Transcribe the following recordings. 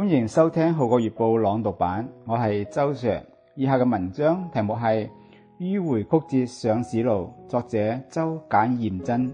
迎收聽《號角月報》朗讀版，我係周 Sir。以下嘅文章題目係《迂迴曲折上市路》，作者周簡彥真。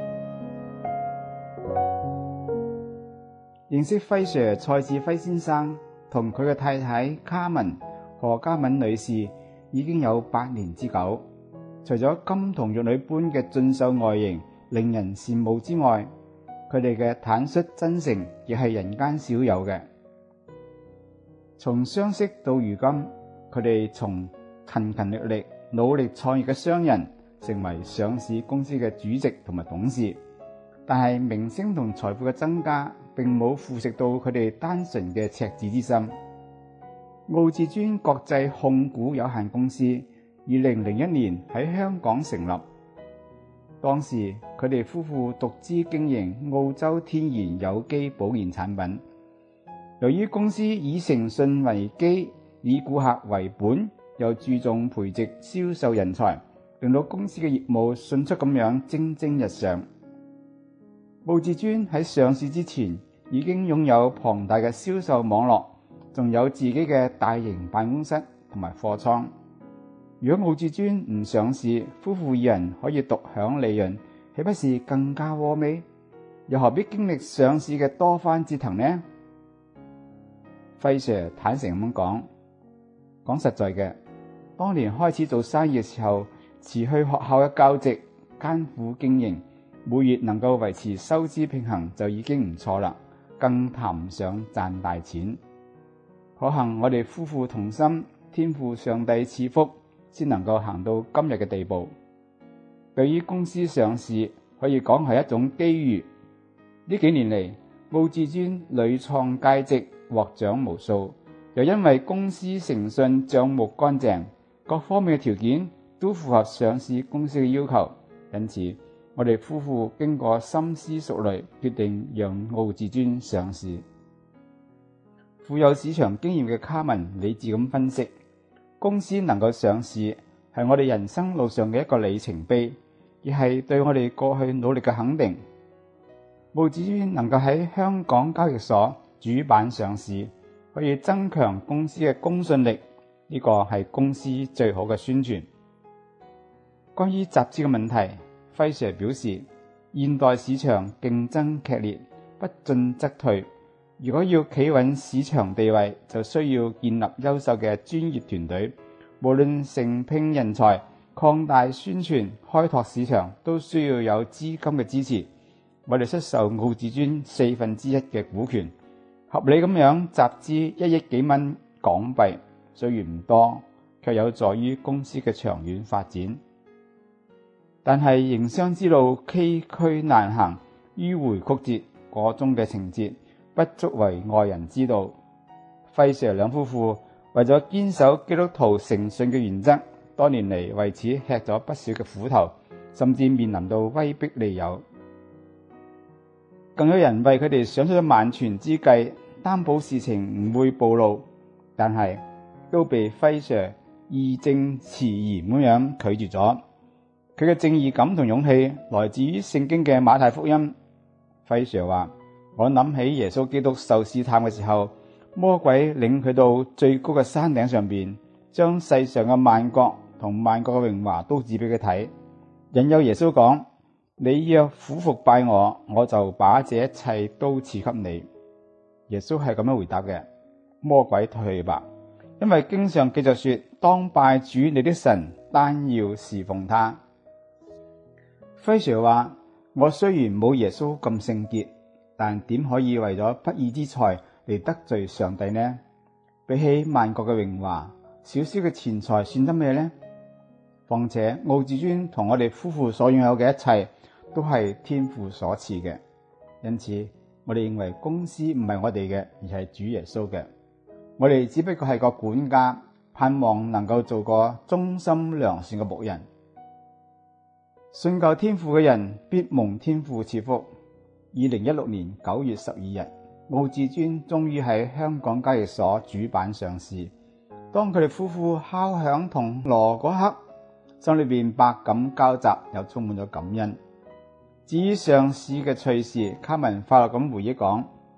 認識輝 Sir 蔡志輝先生同佢嘅太太卡文何嘉敏女士已經有8年之久。除咗金童玉女般嘅俊秀外形令人羨慕之外，佢哋嘅坦率真誠亦係人間少有嘅。從相識到如今，佢哋從勤勤力力、努力創業嘅商人，成為上市公司嘅主席同埋董事。但係名聲同財富嘅增加，並冇腐蝕到佢哋單純嘅赤子之心。奧至尊國際控股有限公司2001年喺香港成立，當時佢哋夫婦獨資經營澳洲天然有機保健產品。由於公司以誠信為基，以顧客為本，又注重培植銷售人才，令到公司嘅業務迅速咁樣蒸蒸日上。奧至尊喺上市之前已經擁有龐大嘅銷售網絡，仲有自己嘅大型辦公室同埋貨倉。如果奧至尊唔上市，夫婦二人可以獨享利潤，豈不是更加窩味？又何必經歷上市嘅多番折騰呢？輝 Sir 坦誠咁講實在嘅，當年開始做生意嘅時候，辭去學校嘅教職，艱苦經營，每月能夠維持收支平衡就已經唔錯啦，更談唔上賺大錢。可幸我哋夫婦同心，天父上帝賜福，先能夠行到今日嘅地步。對於公司上市，可以講係一種機遇。呢幾年嚟，奧至尊屢創佳績，獲獎無數，又因為公司誠信、賬目乾淨，各方面嘅條件都符合上市公司嘅要求，因此我哋夫婦經過深思熟慮，決定讓奧至尊上市。富有市場經驗嘅卡文理智咁分析，公司能夠上市係我哋人生路上嘅一個里程碑，亦係對我哋過去努力嘅肯定。奧至尊能夠喺香港交易所主板上市，可以增強公司嘅公信力，呢個係公司最好嘅宣傳。關於集資嘅問題，輝 Sir 表示，現代市場競爭劇烈，不進則退，如果要企穩市場地位，就需要建立優秀嘅專業團隊，無論承聘人才、擴大宣傳、開拓市場，都需要有資金嘅支持。我哋出售奧至尊1/4嘅股權，合理咁樣集資1億幾蚊港幣，雖然唔多，卻有助於公司嘅長遠發展。但係營商之路崎嶇難行，迂迴曲折，個中嘅情節不足為外人知道。輝 Sir 兩夫婦為咗堅守基督徒誠信嘅原則，多年嚟為此吃咗不少嘅苦頭，甚至面臨到威逼利誘。更有人為佢哋想出咗萬全之計，擔保事情唔會暴露，但係都被輝 Sir 義正辭嚴咁樣拒絕咗。佢嘅正義感同勇氣來自於聖經嘅馬太福音。輝 Sir 話：我諗起耶穌基督受試探嘅時候，魔鬼領佢到最高嘅山頂上邊，將世上嘅萬國同萬國嘅榮華都指俾佢睇，引誘耶穌講：你若俯伏拜我，我就把這一切都賜給你。耶穌係咁樣回答嘅：魔鬼退去吧，因為經上記着說，當拜主你的神，單要侍奉他。輝 Sir 話：我雖然冇耶穌咁聖潔，但點可以為咗不義之財嚟得罪上帝呢？比起萬國嘅榮華，少少嘅錢財算得咩呢？況且奧至尊同我哋夫婦所擁有嘅一切都係天父所賜嘅，因此我哋認為公司唔係我哋嘅，而係主耶穌嘅。我哋只不過係個管家，盼望能夠做個忠心良善嘅僕人。信靠天父嘅人必蒙天父賜福。2016年9月12日，奧至尊終於喺香港交易所主板上市。當佢哋夫婦敲響銅鑼嗰刻，心裏邊百感交集，又充滿咗感恩。至於上市嘅趣事，卡文快樂咁回憶講：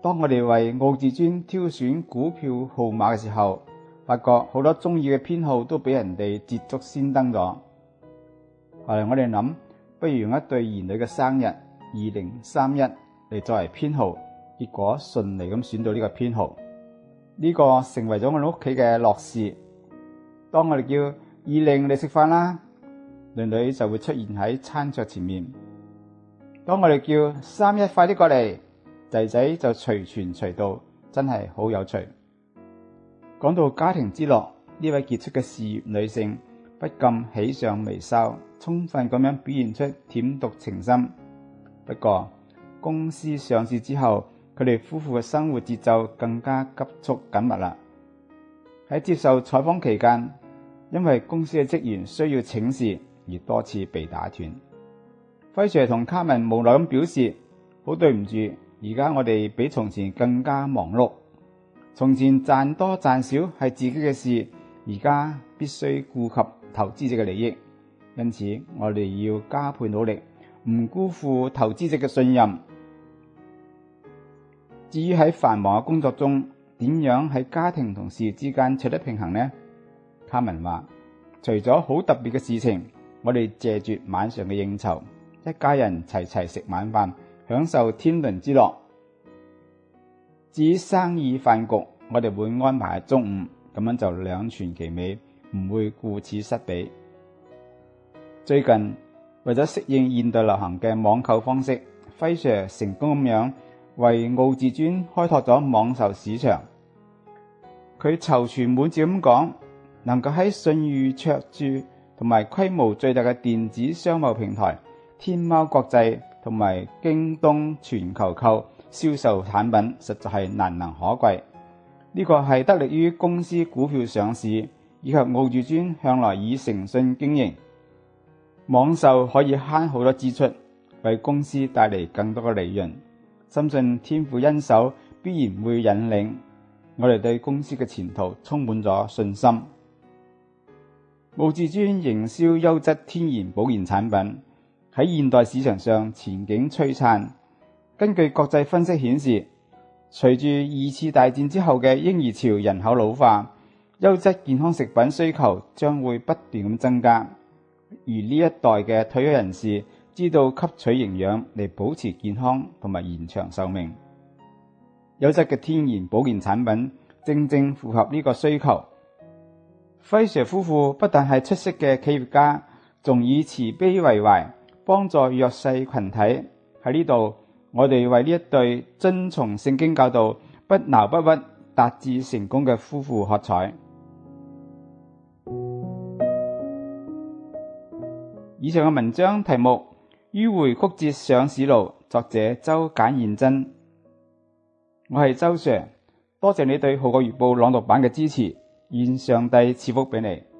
當我哋為奧至尊挑選股票號碼嘅時候，發覺好多中意嘅編號都俾人哋捷足先登咗。後來我哋諗，不如用一對兒女嘅生日2031嚟作為編號，結果順利咁選到呢個編號。呢個成為咗我哋屋企嘅樂事。當我哋叫20嚟食飯啦，女女就會出現喺餐桌前面。當我哋叫31快啲過嚟，仔仔就隨傳隨到，真係好有趣。講到家庭之樂，呢位傑出嘅事業女性不禁喜上眉梢，充分咁樣表現出甜獨情深。不過公司上市之後，佢哋夫婦嘅生活節奏更加急速緊密啦。喺接受採訪期間，因為公司嘅職員需要請示而多次被打斷。輝 Sir 同卡文無奈咁表示，好對唔住，而家我哋比從前更加忙碌。從前賺多賺少係自己嘅事，而家必須顧及投資者嘅利益，因此我哋要加倍努力，唔辜負投資者嘅信任。至於喺繁忙嘅工作中，點樣喺家庭同事業之間取得平衡呢？卡文話，除咗好特別嘅事情，我哋借住晚上嘅應酬，一家人齊齊食晚飯，享受天倫之樂。至於生意飯局，我哋會安排喺中午，咁樣就兩全其美，唔會顧此失彼。最近為咗適應現代流行嘅網購方式，輝 Sir 成功咁樣為奧至尊開拓咗網售市場。佢躊躇滿志咁講，能夠喺信譽卓著同埋規模最大嘅電子商務平台天貓國際同埋京東全球購銷售產品，實在係難能可貴。呢個係得力於公司股票上市，以及奧至尊向來以誠信經營。網售可以慳好多支出，為公司帶嚟更多嘅利潤。深信天父恩手必然會引領，我哋對公司嘅前途充滿咗信心。奧至尊營銷優質天然保健產品，喺現代市場上前景璀璨。根據國際分析顯示，隨住二次大戰之後嘅嬰兒潮人口老化，優質健康食品需求將會不斷咁增加。而呢一代嘅退休人士知道吸取營養嚟保持健康同埋延長壽命，優質嘅天然保健產品正正符合呢個需求。輝 Sir 夫婦不但係出色嘅企業家，仲以慈悲為懷，幫助弱勢群體。喺呢度，我哋為呢一對遵從聖經教導、不撓不屈、達至成功嘅夫婦喝彩。以上嘅文章題目《迂迴曲折上市路》，作者周簡彥真。我係周 Sir，多謝你對《號角月報》朗讀版嘅支持，願上帝賜福俾你。